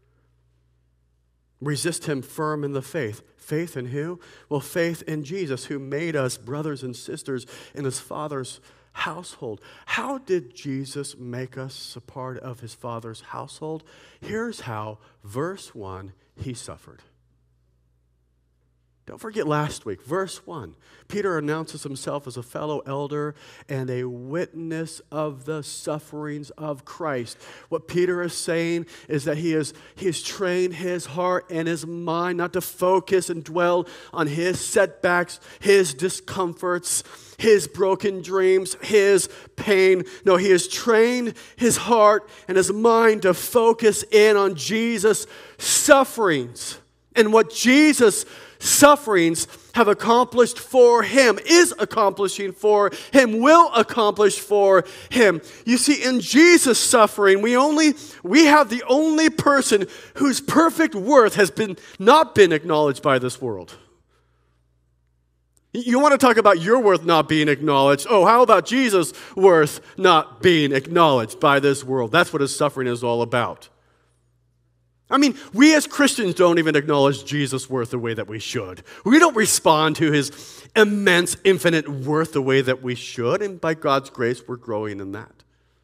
Resist him firm in the faith. Faith in who? Well, faith in Jesus, who made us brothers and sisters in his Father's household. How did Jesus make us a part of his Father's household? Here's how. Verse one, he suffered. Don't forget last week, verse one. Peter announces himself as a fellow elder and a witness of the sufferings of Christ. What Peter is saying is that he, is, he has trained his heart and his mind not to focus and dwell on his setbacks, his discomforts, his broken dreams, his pain. No, he has trained his heart and his mind to focus in on Jesus' sufferings and what Jesus' sufferings have accomplished for him, is accomplishing for him, will accomplish for him. You see, in Jesus' suffering, we only we have the only person whose perfect worth has been not been acknowledged by this world. You want to talk about your worth not being acknowledged? Oh, how about Jesus' worth not being acknowledged by this world? That's what his suffering is all about. I mean, we as Christians don't even acknowledge Jesus' worth the way that we should. We don't respond to his immense, infinite worth the way that we should, and by God's grace, we're growing in that.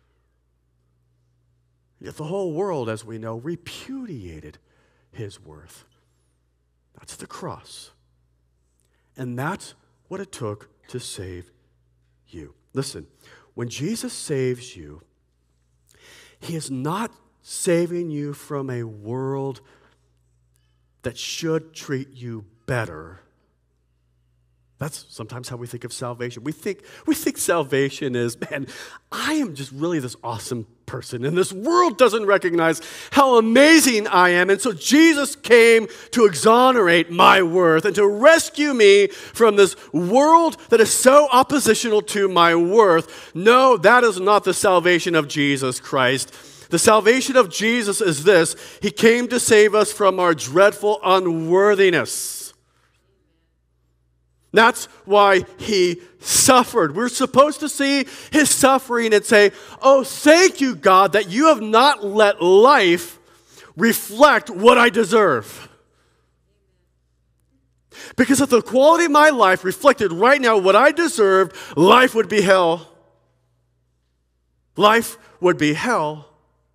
Yet the whole world, as we know, repudiated his worth. That's the cross. And that's what it took to save you. Listen, when Jesus saves you, he is not saving you from a world that should treat you better. That's sometimes how we think of salvation. We think we think salvation is, man, I am just really this awesome person, and this world doesn't recognize how amazing I am. And so Jesus came to exonerate my worth and to rescue me from this world that is so oppositional to my worth. No, that is not the salvation of Jesus Christ. The salvation of Jesus is this: he came to save us from our dreadful unworthiness. That's why he suffered. We're supposed to see his suffering and say, oh, thank you, God, that you have not let life reflect what I deserve. Because if the quality of my life reflected right now what I deserved, life would be hell. Life would be hell,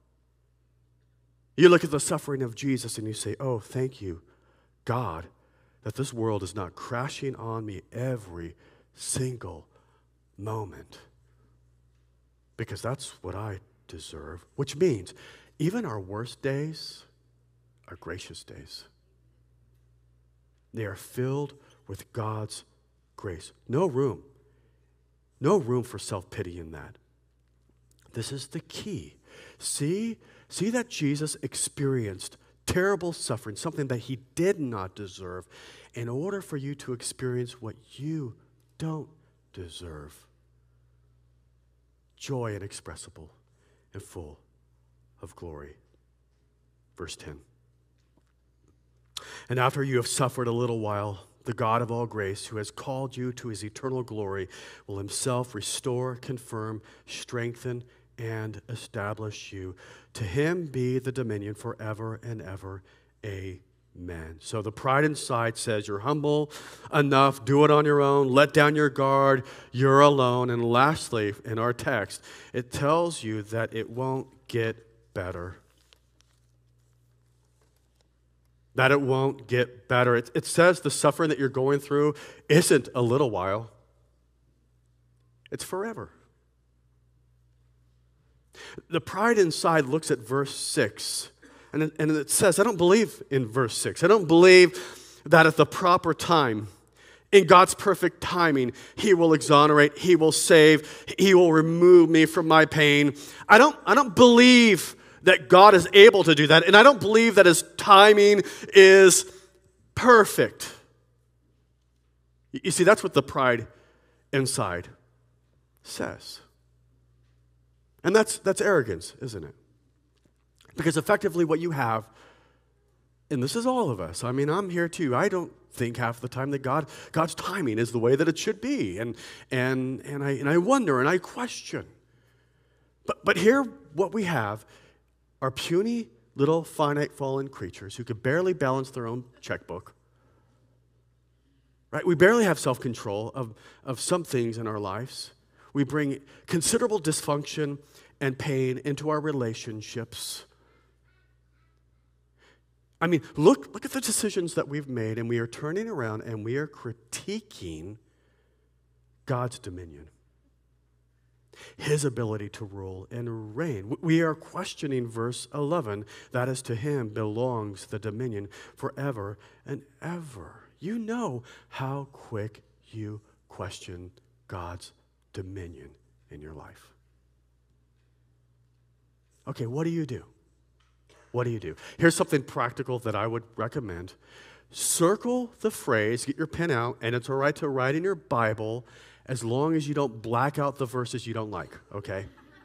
you look at the suffering of Jesus and you say, oh, thank you, God, that this world is not crashing on me every single moment. Because that's what I deserve. Which means even our worst days are gracious days. They are filled with God's grace. No room. No room for self-pity in that. This is the key. See, see that Jesus experienced terrible suffering, something that he did not deserve, in order for you to experience what you don't deserve. Joy inexpressible and full of glory. Verse ten. And after you have suffered a little while, the God of all grace, who has called you to his eternal glory, will himself restore, confirm, strengthen, and establish you. To him be the dominion forever and ever. Amen. So the pride inside says you're humble enough, do it on your own, let down your guard, you're alone. And lastly, in our text, it tells you that it won't get better. That it won't get better. It, it says the suffering that you're going through isn't a little while. It's forever. The pride inside looks at verse six, and it, and it says, I don't believe in verse six. I don't believe that at the proper time, in God's perfect timing, he will exonerate, he will save, he will remove me from my pain. I don't, I don't believe that God is able to do that, and I don't believe that his timing is perfect. You see, that's what the pride inside says. And that's, that's arrogance, isn't it? Because effectively what you have, and this is all of us, I mean, I'm here too, I don't think half the time that God, God's timing is the way that it should be. And, and, and, I, and I wonder and I question. But, but here what we have are puny little finite fallen creatures who could barely balance their own checkbook. Right? We barely have self-control of, of some things in our lives. We bring considerable dysfunction and pain into our relationships. I mean, look, look at the decisions that we've made, and we are turning around and we are critiquing God's dominion, his ability to rule and reign. We are questioning verse eleven, that is, to him belongs the dominion forever and ever. You know how quick you question God's dominion in your life. Okay, what do you do? What do you do? Here's something practical that I would recommend. Circle the phrase, get your pen out, and it's all right to write in your Bible as long as you don't black out the verses you don't like, okay?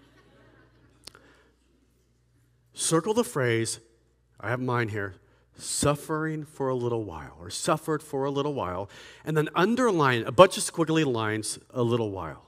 Circle the phrase, I have mine here, suffering for a little while, or suffered for a little while, and then underline a bunch of squiggly lines, a little while.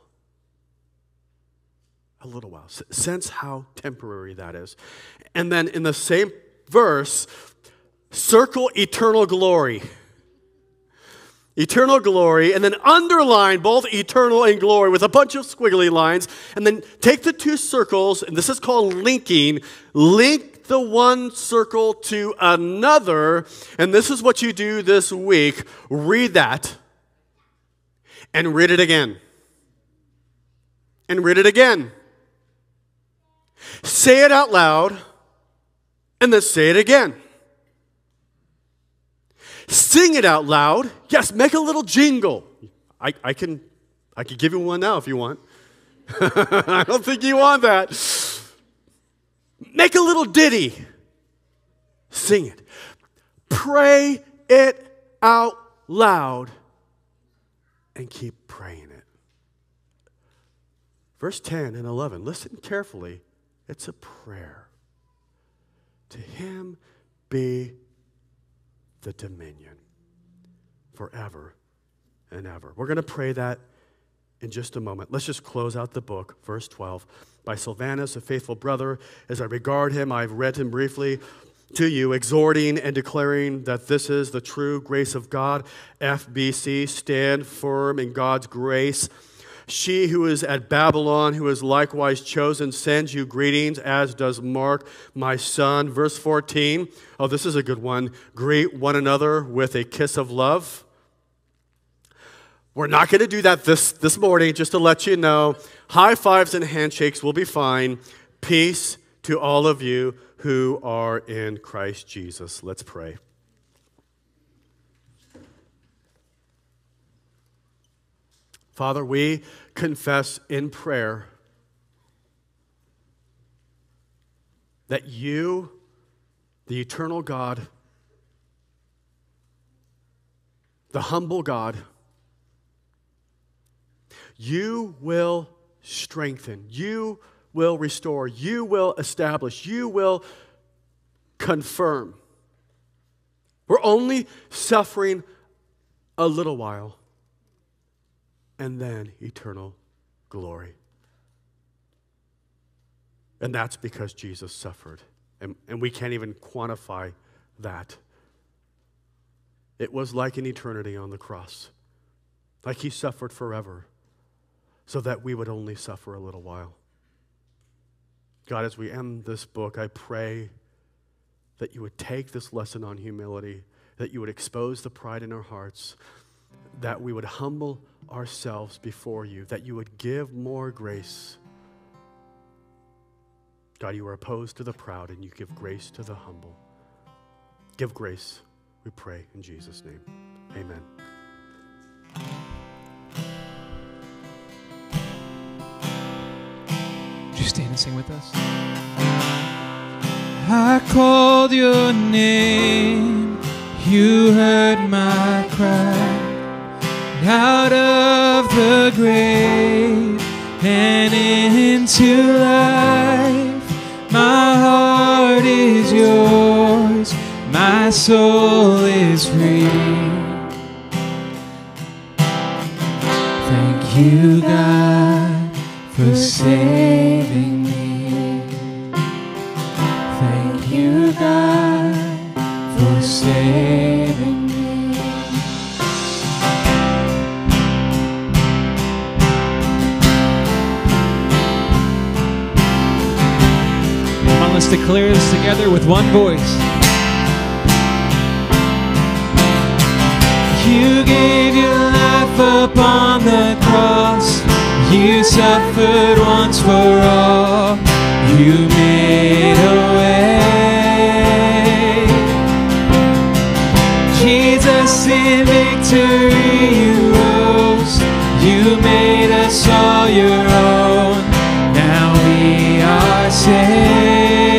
A little while. Sense how temporary that is. And then in the same verse, circle eternal glory. Eternal glory, and then underline both eternal and glory with a bunch of squiggly lines, and then take the two circles, and this is called linking, link the one circle to another, and this is what you do this week. Read that, and read it again, and read it again. Say it out loud, and then say it again. Sing it out loud. Yes, make a little jingle. I, I can I can give you one now if you want. I don't think you want that. Make a little ditty. Sing it. Pray it out loud and keep praying it. Verse ten and eleven, listen carefully. It's a prayer. To him be the dominion forever and ever. We're going to pray that in just a moment. Let's just close out the book, verse twelve. By Silvanus, a faithful brother, as I regard him, I've read him briefly to you, exhorting and declaring that this is the true grace of God. F B C, stand firm in God's grace. She who is at Babylon, who is likewise chosen, sends you greetings, as does Mark, my son. Verse fourteen. Oh, this is a good one. Greet one another with a kiss of love. We're not going to do that this, this morning, just to let you know. High fives and handshakes will be fine. Peace to all of you who are in Christ Jesus. Let's pray. Father, we confess in prayer that you, the eternal God, the humble God, you will strengthen, you will restore, you will establish, you will confirm. We're only suffering a little while, and then eternal glory. And that's because Jesus suffered, and, and we can't even quantify that. It was like an eternity on the cross, like he suffered forever, so that we would only suffer a little while. God, as we end this book, I pray that you would take this lesson on humility, that you would expose the pride in our hearts, that we would humble ourselves before you, that you would give more grace. God, you are opposed to the proud, and you give grace to the humble. Give grace, we pray in Jesus' name. Amen. Would you stand and sing with us? I called your name, you heard my cry. Out of the grave and into life, my heart is yours, my soul is free. Thank you, God, for saving me. Thank you, God, for saving me. Let's declare this together with one voice. You gave your life upon the cross. You suffered once for all. You made a way. Jesus, in victory you rose. You made us all your own. Now we are saved.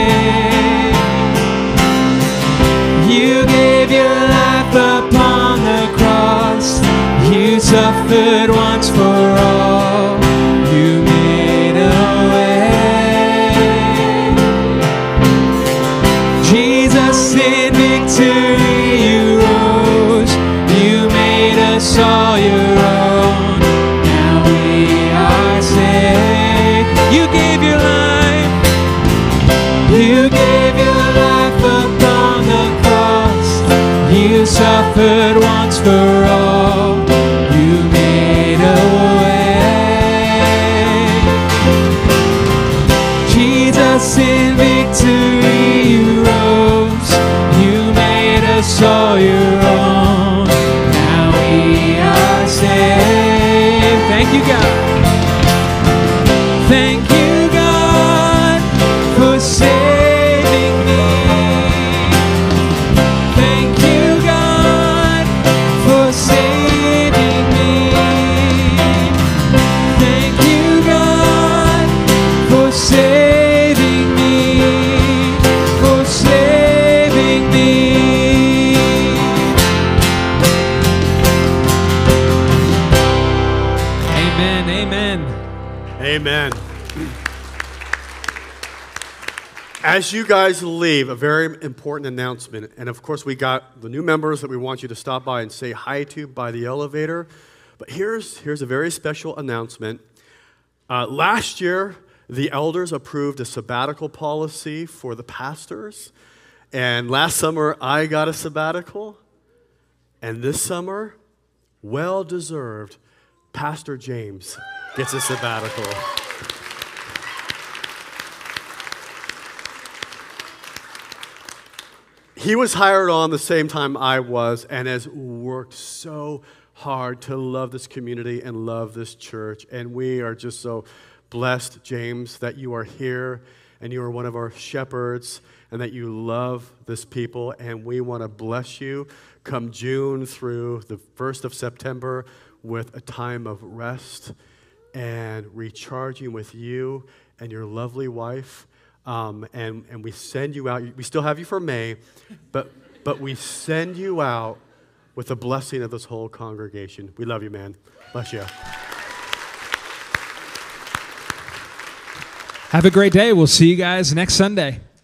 Upon the cross, you suffered once for all. You made a way. Jesus, in victory you rose. You made us all your own. Now we are saved. You gave your life. You gave your life upon the cross. You suffered once for all. You made a way. Jesus, in victory you rose. You made us all your own. Now we are saved. Thank you, God. Thank you, God, for saving me. Thank you, God, for saving me. Thank you, God, for saving me, for saving me. Amen, amen. Amen. As you guys leave, a very important announcement. And of course, we got the new members that we want you to stop by and say hi to by the elevator. But here's, here's a very special announcement. Uh, last year, the elders approved a sabbatical policy for the pastors. And last summer, I got a sabbatical. And this summer, well-deserved, Pastor James gets a sabbatical. He was hired on the same time I was and has worked so hard to love this community and love this church. And we are just so blessed, James, that you are here and you are one of our shepherds and that you love this people. And we want to bless you come June through the first of September with a time of rest and recharging with you and your lovely wife. Um, and, and we send you out. We still have you for May, but, but we send you out with the blessing of this whole congregation. We love you, man. Bless you. Have a great day. We'll see you guys next Sunday.